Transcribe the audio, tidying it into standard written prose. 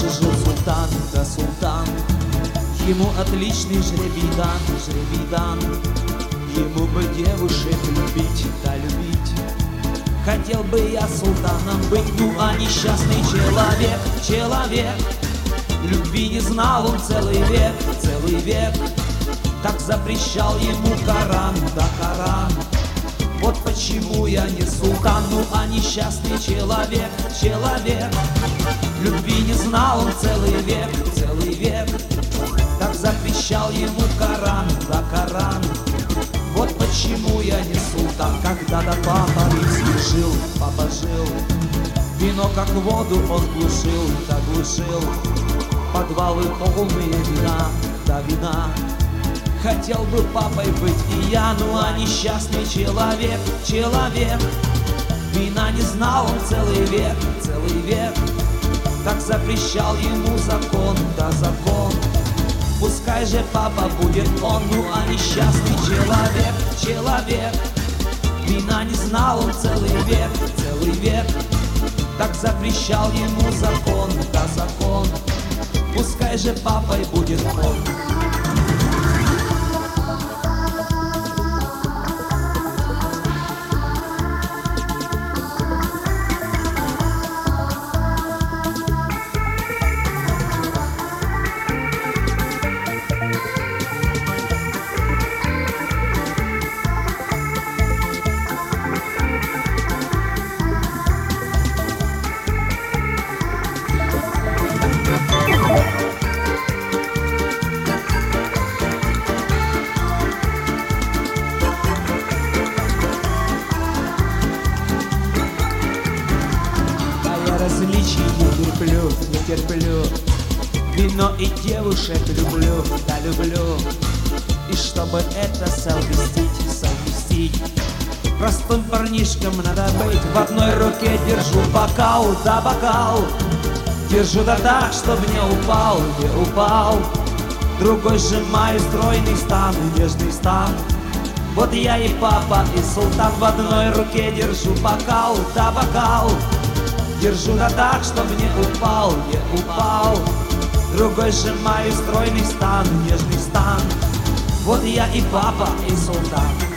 жил султан, да султан, ему отличный жребий дан. Ему бы девушек любить, да любить. Хотел бы я султаном быть, ну а несчастный человек, любви не знал он целый век. Так запрещал ему Коран, да Коран. Вот почему я не султан, ну а несчастный человек. Любви не знал он целый век. Так запрещал ему Коран, да Коран. Вот почему я не султан. Когда-то папа жил, вино как воду он глушил, подвалы полные вина. Хотел бы папой быть и я, ну а несчастный человек. Вина не знал он целый век. Так запрещал ему закон, да закон. Пускай же папа будет он, ну а несчастный человек. Вина не знал он целый век. Так запрещал ему закон, да закон. Пускай же папой будет он. Различий не терплю, вино и девушек люблю, да люблю. И чтобы это совместить, простым парнишкам надо быть. В одной руке держу бокал, да бокал, держу да так, чтоб не упал. Другой сжимаю стройный стан, нежный стан. Вот я и папа, и султан. В одной руке держу бокал, да бокал, держу да так, чтоб не упал. Другой сжимаю стройный стан, нежный стан. Вот я и папа, и султан.